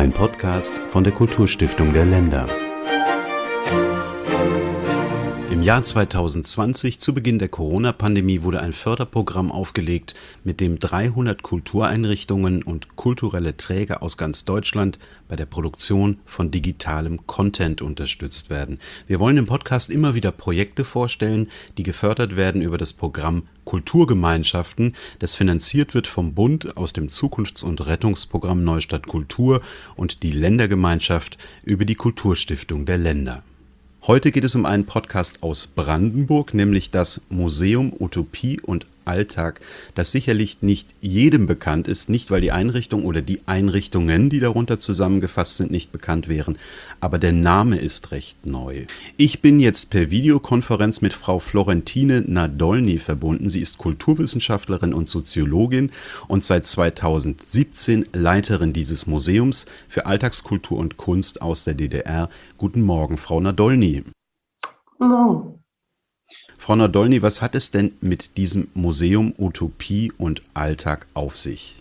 Ein Podcast von der Kulturstiftung der Länder. Im Jahr 2020, zu Beginn der Corona-Pandemie, wurde ein Förderprogramm aufgelegt, mit dem 300 Kultureinrichtungen und kulturelle Träger aus ganz Deutschland bei der Produktion von digitalem Content unterstützt werden. Wir wollen im Podcast immer wieder Projekte vorstellen, die gefördert werden über das Programm Kulturgemeinschaften, das finanziert wird vom Bund aus dem Zukunfts- und Rettungsprogramm Neustadt Kultur und die Ländergemeinschaft über die Kulturstiftung der Länder. Heute geht es um einen Podcast aus Brandenburg, nämlich das Museum Utopie und Alltag, das sicherlich nicht jedem bekannt ist, nicht weil die Einrichtung oder die Einrichtungen, die darunter zusammengefasst sind, nicht bekannt wären, aber der Name ist recht neu. Ich bin jetzt per Videokonferenz mit Frau Florentine Nadolny verbunden. Sie ist Kulturwissenschaftlerin und Soziologin und seit 2017 Leiterin dieses Museums für Alltagskultur und Kunst aus der DDR. Guten Morgen, Frau Nadolny. Guten Morgen. Frau Nadolny, was hat es denn mit diesem Museum Utopie und Alltag auf sich?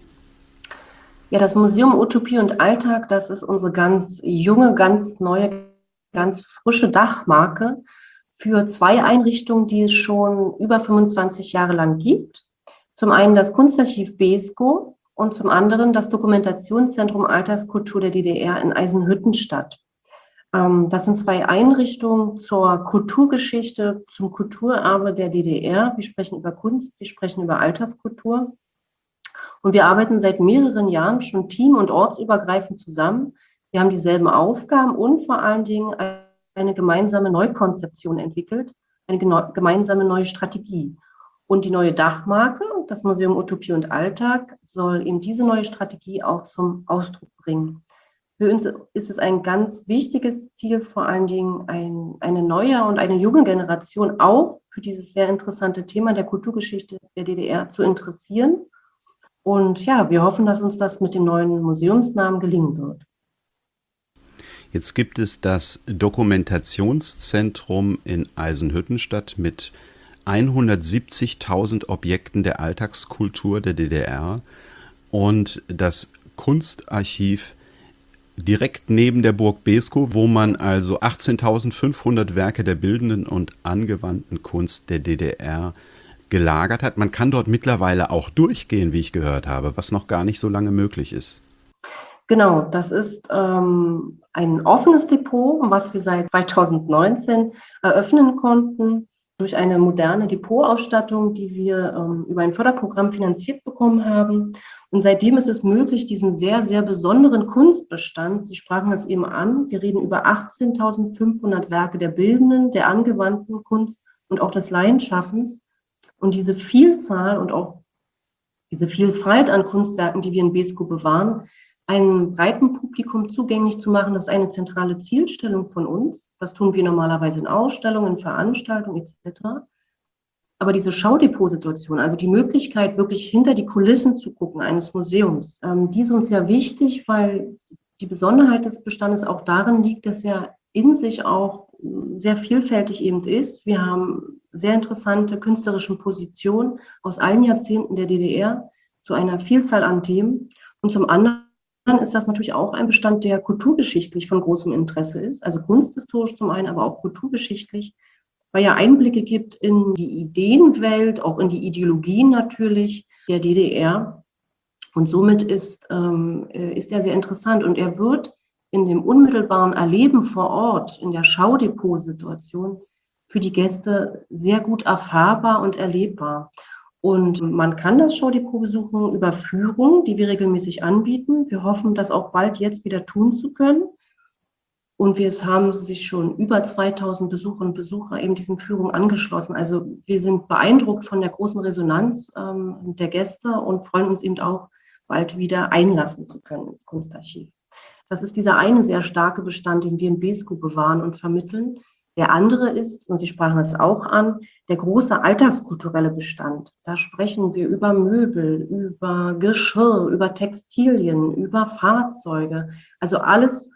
Ja, das Museum Utopie und Alltag, das ist unsere ganz junge, ganz neue, ganz frische Dachmarke für zwei Einrichtungen, die es schon über 25 Jahre lang gibt. Zum einen das Kunstarchiv Beeskow und zum anderen das Dokumentationszentrum Alltagskultur der DDR in Eisenhüttenstadt. Das sind zwei Einrichtungen zur Kulturgeschichte, zum Kulturerbe der DDR. Wir sprechen über Kunst, wir sprechen über Alltagskultur. Und wir arbeiten seit mehreren Jahren schon team- und ortsübergreifend zusammen. Wir haben dieselben Aufgaben und vor allen Dingen eine gemeinsame Neukonzeption entwickelt, eine gemeinsame neue Strategie. Und die neue Dachmarke, das Museum Utopie und Alltag, soll eben diese neue Strategie auch zum Ausdruck bringen. Für uns ist es ein ganz wichtiges Ziel, vor allen Dingen eine neue und eine junge Generation auch für dieses sehr interessante Thema der Kulturgeschichte der DDR zu interessieren. Und ja, wir hoffen, dass uns das mit dem neuen Museumsnamen gelingen wird. Jetzt gibt es das Dokumentationszentrum in Eisenhüttenstadt mit 170.000 Objekten der Alltagskultur der DDR und das Kunstarchiv direkt neben der Burg Beeskow, wo man also 18.500 Werke der bildenden und angewandten Kunst der DDR gelagert hat. Man kann dort mittlerweile auch durchgehen, wie ich gehört habe, was noch gar nicht so lange möglich ist. Genau, das ist ein offenes Depot, was wir seit 2019 eröffnen konnten durch eine moderne Depotausstattung, die wir über ein Förderprogramm finanziert bekommen haben. Und seitdem ist es möglich, diesen sehr, sehr besonderen Kunstbestand, Sie sprachen es eben an, wir reden über 18.500 Werke der bildenden, der angewandten Kunst und auch des Laienschaffens. Und diese Vielzahl und auch diese Vielfalt an Kunstwerken, die wir in Beeskow bewahren, einem breiten Publikum zugänglich zu machen, das ist eine zentrale Zielstellung von uns. Das tun wir normalerweise in Ausstellungen, Veranstaltungen etc. Aber diese Schaudepotsituation, also die Möglichkeit, wirklich hinter die Kulissen zu gucken eines Museums, die ist uns sehr wichtig, weil die Besonderheit des Bestandes auch darin liegt, dass er in sich auch sehr vielfältig eben ist. Wir haben sehr interessante künstlerische Positionen aus allen Jahrzehnten der DDR zu einer Vielzahl an Themen. Und zum anderen ist das natürlich auch ein Bestand, der kulturgeschichtlich von großem Interesse ist, also kunsthistorisch zum einen, aber auch kulturgeschichtlich, weil er Einblicke gibt in die Ideenwelt, auch in die Ideologien natürlich der DDR. Und somit ist er sehr interessant und er wird in dem unmittelbaren Erleben vor Ort, in der Schaudepotsituation für die Gäste sehr gut erfahrbar und erlebbar. Und man kann das Schaudepot besuchen über Führungen, die wir regelmäßig anbieten. Wir hoffen, das auch bald jetzt wieder tun zu können. Und es haben sich schon über 2000 Besucherinnen und Besucher eben diesen Führungen angeschlossen. Also wir sind beeindruckt von der großen Resonanz der Gäste und freuen uns eben auch, bald wieder einlassen zu können ins Kunstarchiv. Das ist dieser eine sehr starke Bestand, den wir in Beeskow bewahren und vermitteln. Der andere ist, und Sie sprachen es auch an, der große alltagskulturelle Bestand. Da sprechen wir über Möbel, über Geschirr, über Textilien, über Fahrzeuge. Also alles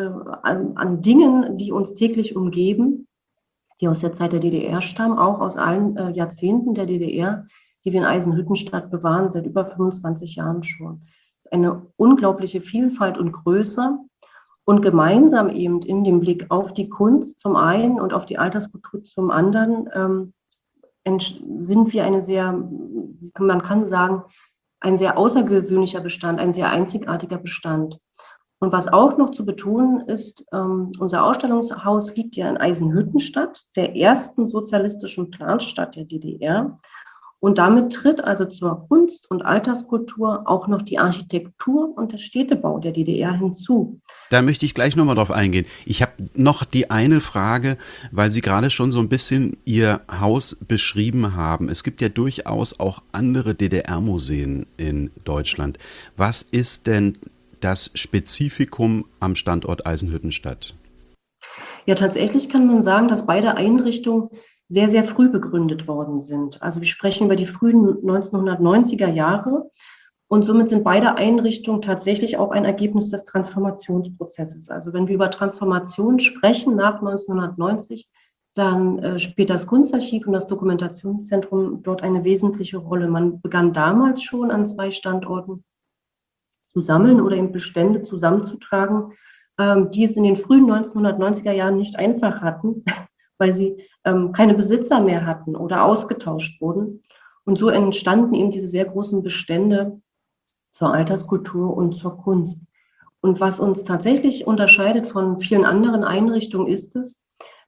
an Dingen, die uns täglich umgeben, die aus der Zeit der DDR stammen, auch aus allen Jahrzehnten der DDR, die wir in Eisenhüttenstadt bewahren, seit über 25 Jahren schon. eine unglaubliche Vielfalt und Größe. Und gemeinsam eben in dem Blick auf die Kunst zum einen und auf die Alterskultur zum anderen sind wir man kann sagen, ein sehr außergewöhnlicher Bestand, ein sehr einzigartiger Bestand. Und was auch noch zu betonen ist, unser Ausstellungshaus liegt ja in Eisenhüttenstadt, der ersten sozialistischen Planstadt der DDR. Und damit tritt also zur Kunst- und Alterskultur auch noch die Architektur und der Städtebau der DDR hinzu. Da möchte ich gleich nochmal drauf eingehen. Ich habe noch die eine Frage, weil Sie gerade schon so ein bisschen Ihr Haus beschrieben haben. Es gibt ja durchaus auch andere DDR-Museen in Deutschland. Was ist denn das Spezifikum am Standort Eisenhüttenstadt? Ja, tatsächlich kann man sagen, dass beide Einrichtungen sehr, sehr früh begründet worden sind. Also wir sprechen über die frühen 1990er Jahre und somit sind beide Einrichtungen tatsächlich auch ein Ergebnis des Transformationsprozesses. Also wenn wir über Transformation sprechen nach 1990, dann spielt das Kunstarchiv und das Dokumentationszentrum dort eine wesentliche Rolle. Man begann damals schon an 2 Standorten zu sammeln oder eben Bestände zusammenzutragen, die es in den frühen 1990er Jahren nicht einfach hatten, weil sie keine Besitzer mehr hatten oder ausgetauscht wurden. Und so entstanden eben diese sehr großen Bestände zur Alterskultur und zur Kunst. Und was uns tatsächlich unterscheidet von vielen anderen Einrichtungen ist es,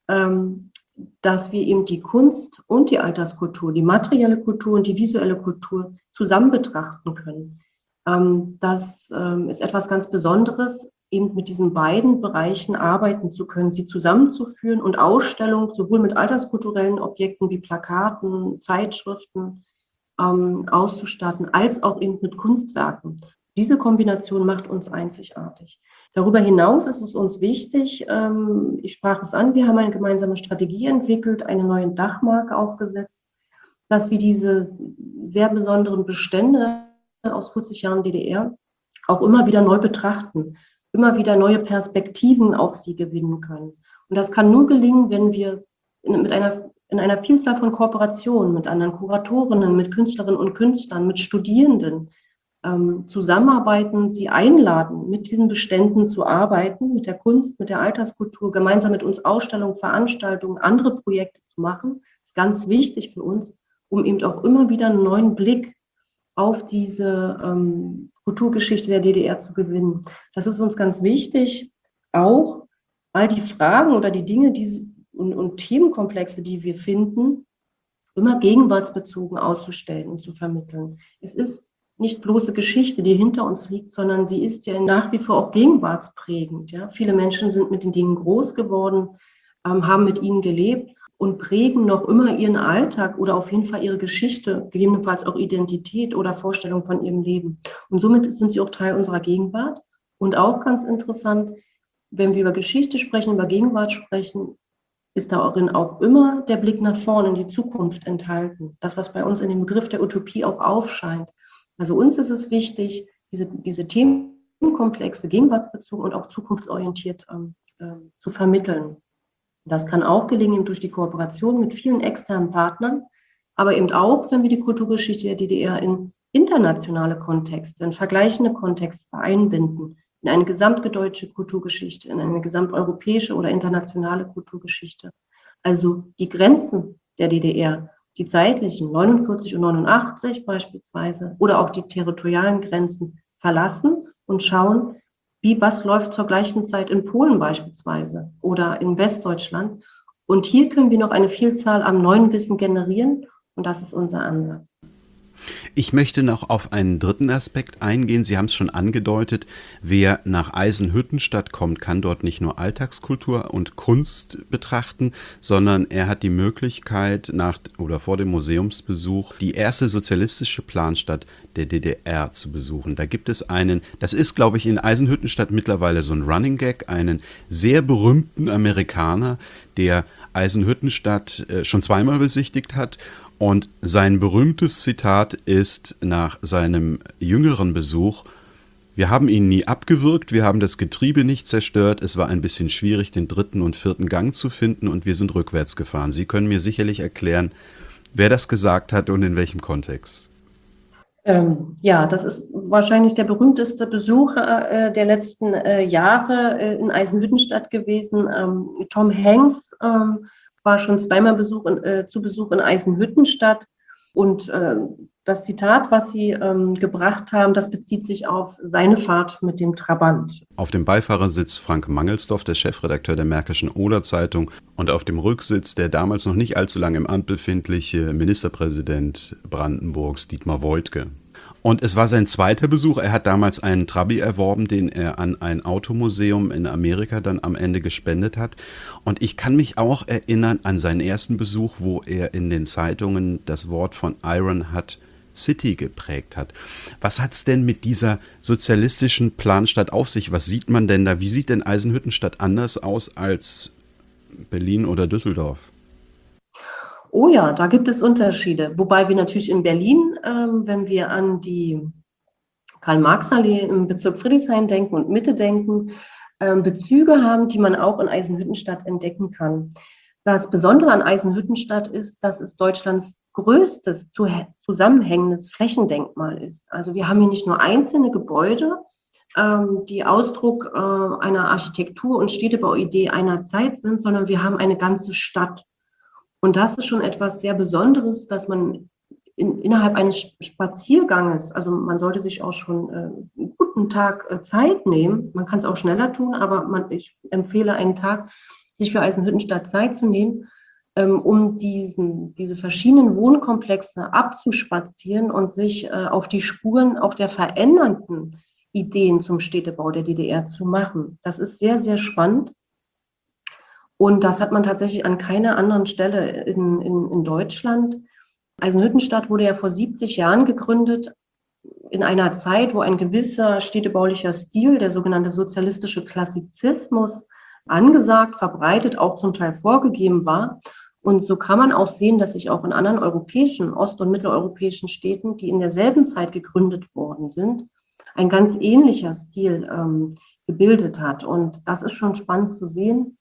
dass wir eben die Kunst und die Alterskultur, die materielle Kultur und die visuelle Kultur zusammen betrachten können. Das ist etwas ganz Besonderes, eben mit diesen beiden Bereichen arbeiten zu können, sie zusammenzuführen und Ausstellungen sowohl mit alterskulturellen Objekten wie Plakaten, Zeitschriften auszustatten, als auch eben mit Kunstwerken. Diese Kombination macht uns einzigartig. Darüber hinaus ist es uns wichtig, ich sprach es an, wir haben eine gemeinsame Strategie entwickelt, eine neue Dachmarke aufgesetzt, dass wir diese sehr besonderen Bestände aus 40 Jahren DDR auch immer wieder neu betrachten, immer wieder neue Perspektiven auf sie gewinnen können. Und das kann nur gelingen, wenn wir in einer Vielzahl von Kooperationen mit anderen Kuratorinnen, mit Künstlerinnen und Künstlern, mit Studierenden zusammenarbeiten, sie einladen, mit diesen Beständen zu arbeiten, mit der Kunst, mit der Alterskultur, gemeinsam mit uns Ausstellungen, Veranstaltungen, andere Projekte zu machen. Das ist ganz wichtig für uns, um eben auch immer wieder einen neuen Blick auf diese Kulturgeschichte der DDR zu gewinnen. Das ist uns ganz wichtig, auch all die Fragen oder die Dinge und Themenkomplexe, die wir finden, immer gegenwartsbezogen auszustellen und zu vermitteln. Es ist nicht bloße Geschichte, die hinter uns liegt, sondern sie ist ja nach wie vor auch gegenwartsprägend. Ja? Viele Menschen sind mit den Dingen groß geworden, haben mit ihnen gelebt und prägen noch immer ihren Alltag oder auf jeden Fall ihre Geschichte, gegebenenfalls auch Identität oder Vorstellung von ihrem Leben. Und somit sind sie auch Teil unserer Gegenwart. Und auch ganz interessant, wenn wir über Geschichte sprechen, über Gegenwart sprechen, ist darin auch immer der Blick nach vorne in die Zukunft enthalten. Das, was bei uns in dem Begriff der Utopie auch aufscheint. Also uns ist es wichtig, diese Themenkomplexe gegenwartsbezogen und auch zukunftsorientiert zu vermitteln. Das kann auch gelingen durch die Kooperation mit vielen externen Partnern, aber eben auch, wenn wir die Kulturgeschichte der DDR in internationale Kontexte, in vergleichende Kontexte einbinden, in eine gesamtdeutsche Kulturgeschichte, in eine gesamteuropäische oder internationale Kulturgeschichte. Also die Grenzen der DDR, die zeitlichen 49 und 89 beispielsweise, oder auch die territorialen Grenzen verlassen und schauen, was läuft zur gleichen Zeit in Polen beispielsweise oder in Westdeutschland. Und hier können wir noch eine Vielzahl am neuen Wissen generieren und das ist unser Ansatz. Ich möchte noch auf einen dritten Aspekt eingehen. Sie haben es schon angedeutet, wer nach Eisenhüttenstadt kommt, kann dort nicht nur Alltagskultur und Kunst betrachten, sondern er hat die Möglichkeit, vor dem Museumsbesuch die erste sozialistische Planstadt der DDR zu besuchen. Da gibt es das ist, glaube ich, in Eisenhüttenstadt mittlerweile so ein Running Gag, einen sehr berühmten Amerikaner, der Eisenhüttenstadt schon zweimal besichtigt hat. Und sein berühmtes Zitat ist nach seinem jüngeren Besuch: Wir haben ihn nie abgewürgt, wir haben das Getriebe nicht zerstört, es war ein bisschen schwierig, den 3. und 4. Gang zu finden und wir sind rückwärts gefahren. Sie können mir sicherlich erklären, wer das gesagt hat und in welchem Kontext. Ja, das ist wahrscheinlich der berühmteste Besuch der letzten Jahre in Eisenhüttenstadt gewesen. Tom Hanks war schon zweimal zu Besuch in Eisenhüttenstadt. Und das Zitat, was Sie gebracht haben, das bezieht sich auf seine Fahrt mit dem Trabant. Auf dem Beifahrersitz Frank Mangelsdorf, der Chefredakteur der Märkischen Oder-Zeitung, und auf dem Rücksitz der damals noch nicht allzu lange im Amt befindliche Ministerpräsident Brandenburgs, Dietmar Woidke. Und es war sein zweiter Besuch. Er hat damals einen Trabi erworben, den er an ein Automuseum in Amerika dann am Ende gespendet hat. Und ich kann mich auch erinnern an seinen ersten Besuch, wo er in den Zeitungen das Wort von Iron Hut City geprägt hat. Was hat's denn mit dieser sozialistischen Planstadt auf sich? Was sieht man denn da? Wie sieht denn Eisenhüttenstadt anders aus als Berlin oder Düsseldorf? Oh ja, da gibt es Unterschiede. Wobei wir natürlich in Berlin, wenn wir an die Karl-Marx-Allee im Bezirk Friedrichshain denken und Mitte denken, Bezüge haben, die man auch in Eisenhüttenstadt entdecken kann. Das Besondere an Eisenhüttenstadt ist, dass es Deutschlands größtes zusammenhängendes Flächendenkmal ist. Also wir haben hier nicht nur einzelne Gebäude, die Ausdruck einer Architektur- und Städtebauidee einer Zeit sind, sondern wir haben eine ganze Stadt. Und das ist schon etwas sehr Besonderes, dass man innerhalb eines Spazierganges, also man sollte sich auch schon einen guten Tag Zeit nehmen, man kann es auch schneller tun, aber ich empfehle einen Tag, sich für Eisenhüttenstadt Zeit zu nehmen, um diese verschiedenen Wohnkomplexe abzuspazieren und sich auf die Spuren auch der verändernden Ideen zum Städtebau der DDR zu machen. Das ist sehr, sehr spannend. Und das hat man tatsächlich an keiner anderen Stelle in Deutschland. Eisenhüttenstadt wurde ja vor 70 Jahren gegründet, in einer Zeit, wo ein gewisser städtebaulicher Stil, der sogenannte sozialistische Klassizismus, angesagt, verbreitet, auch zum Teil vorgegeben war. Und so kann man auch sehen, dass sich auch in anderen europäischen, ost- und mitteleuropäischen Städten, die in derselben Zeit gegründet worden sind, ein ganz ähnlicher Stil gebildet hat. Und das ist schon spannend zu sehen,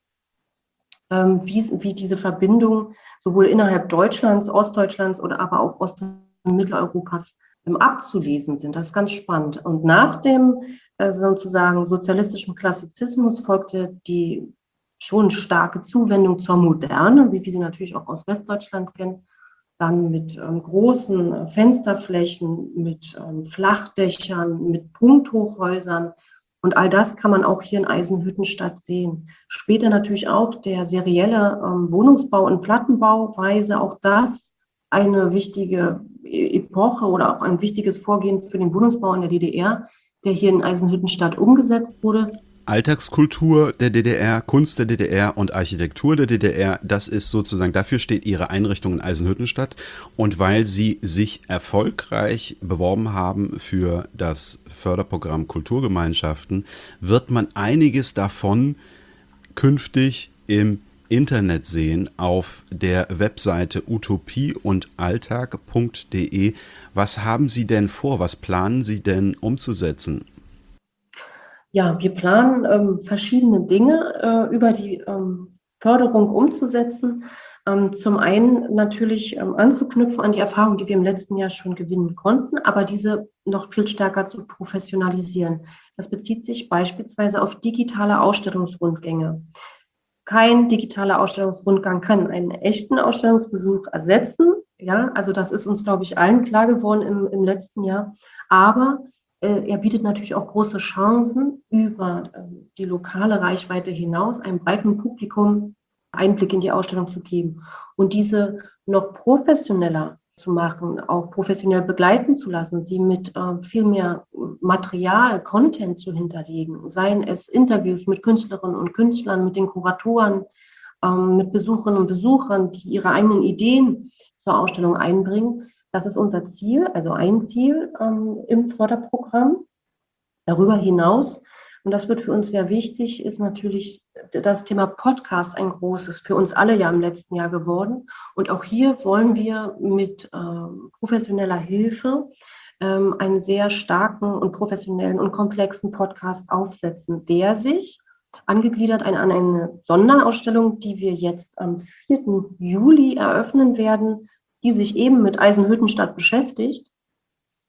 wie diese Verbindung sowohl innerhalb Deutschlands, Ostdeutschlands oder aber auch Ost- und Mitteleuropas abzulesen sind. Das ist ganz spannend. Und nach dem sozusagen sozialistischen Klassizismus folgte die schon starke Zuwendung zur Moderne, wie wir sie natürlich auch aus Westdeutschland kennen, dann mit großen Fensterflächen, mit Flachdächern, mit Punkthochhäusern. Und all das kann man auch hier in Eisenhüttenstadt sehen. Später natürlich auch der serielle Wohnungsbau und Plattenbauweise, auch das eine wichtige Epoche oder auch ein wichtiges Vorgehen für den Wohnungsbau in der DDR, der hier in Eisenhüttenstadt umgesetzt wurde. Alltagskultur der DDR, Kunst der DDR und Architektur der DDR, das ist sozusagen, dafür steht Ihre Einrichtung in Eisenhüttenstadt. Und weil Sie sich erfolgreich beworben haben für das Förderprogramm Kulturgemeinschaften, wird man einiges davon künftig im Internet sehen auf der Webseite utopieundalltag.de. Was haben Sie denn vor? Was planen Sie denn umzusetzen? Ja, wir planen verschiedene Dinge über die Förderung umzusetzen. Zum einen natürlich anzuknüpfen an die Erfahrung, die wir im letzten Jahr schon gewinnen konnten, aber diese noch viel stärker zu professionalisieren. Das bezieht sich beispielsweise auf digitale Ausstellungsrundgänge. Kein digitaler Ausstellungsrundgang kann einen echten Ausstellungsbesuch ersetzen. Ja, also das ist uns, glaube ich, allen klar geworden im letzten Jahr. Aber er bietet natürlich auch große Chancen, über die lokale Reichweite hinaus einem breiten Publikum Einblick in die Ausstellung zu geben und diese noch professioneller zu machen, auch professionell begleiten zu lassen, sie mit viel mehr Material, Content zu hinterlegen, seien es Interviews mit Künstlerinnen und Künstlern, mit den Kuratoren, mit Besucherinnen und Besuchern, die ihre eigenen Ideen zur Ausstellung einbringen. Das ist unser Ziel, also ein Ziel im Förderprogramm. Darüber hinaus, und das wird für uns sehr wichtig, ist natürlich das Thema Podcast ein großes, für uns alle ja im letzten Jahr geworden. Und auch hier wollen wir mit professioneller Hilfe einen sehr starken und professionellen und komplexen Podcast aufsetzen, der sich angegliedert an eine Sonderausstellung, die wir jetzt am 4. Juli eröffnen werden, die sich eben mit Eisenhüttenstadt beschäftigt.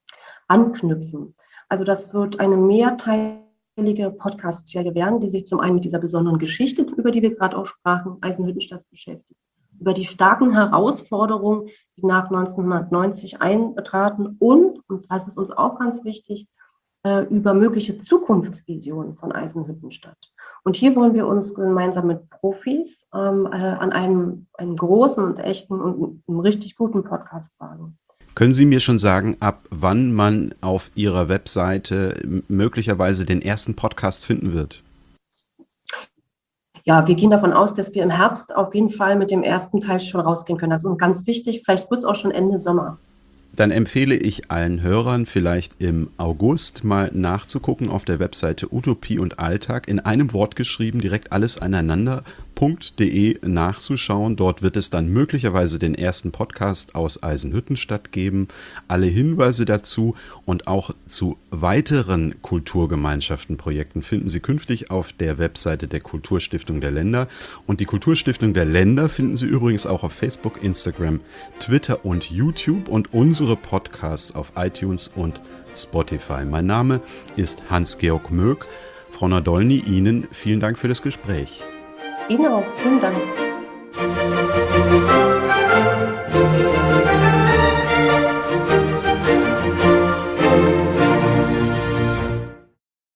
anknüpfen. Also das wird eine mehrteilige Podcast-Serie werden, die sich zum einen mit dieser besonderen Geschichte, über die wir gerade auch sprachen, Eisenhüttenstadt beschäftigt, über die starken Herausforderungen, die nach 1990 eintraten und das ist uns auch ganz wichtig, über mögliche Zukunftsvisionen von Eisenhüttenstadt. Und hier wollen wir uns gemeinsam mit Profis an einem großen und echten und einem richtig guten Podcast wagen. Können Sie mir schon sagen, ab wann man auf Ihrer Webseite möglicherweise den ersten Podcast finden wird? Ja, wir gehen davon aus, dass wir im Herbst auf jeden Fall mit dem ersten Teil schon rausgehen können. Das ist uns ganz wichtig. Vielleicht wird es auch schon Ende Sommer. Dann empfehle ich allen Hörern, vielleicht im August mal nachzugucken auf der Webseite Utopie und Alltag, in einem Wort geschrieben, direkt alles aneinander.de nachzuschauen. Dort wird es dann möglicherweise den ersten Podcast aus Eisenhüttenstadt geben. Alle Hinweise dazu und auch zu weiteren Kulturgemeinschaftenprojekten finden Sie künftig auf der Webseite der Kulturstiftung der Länder. Und die Kulturstiftung der Länder finden Sie übrigens auch auf Facebook, Instagram, Twitter und YouTube und unsere Podcasts auf iTunes und Spotify. Mein Name ist Hans-Georg Möck. Frau Nadolny, Ihnen vielen Dank für das Gespräch. Ihnen auch, vielen Dank.